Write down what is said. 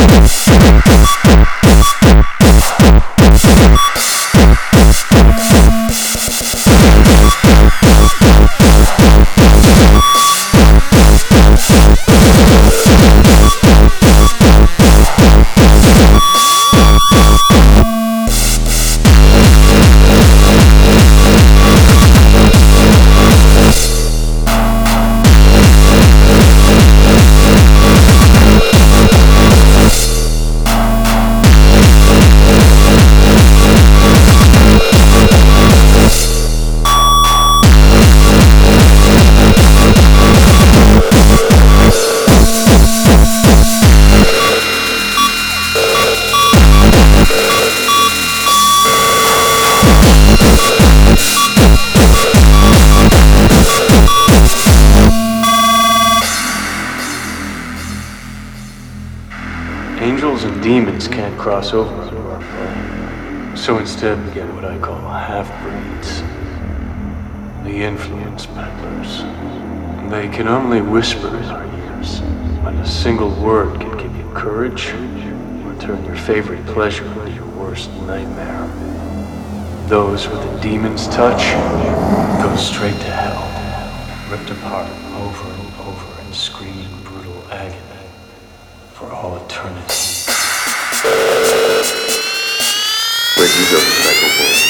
Angels and demons can't cross over into our plane. So instead we get what I call half-breeds. The influence peddlers. They can only whisper in our ears when a single word can give you courage or turn your favorite pleasure into your worst nightmare. Those with the demon's touch go straight to hell, ripped apart over and over and scream in brutal agony for all eternity. Where'd you go, Michael?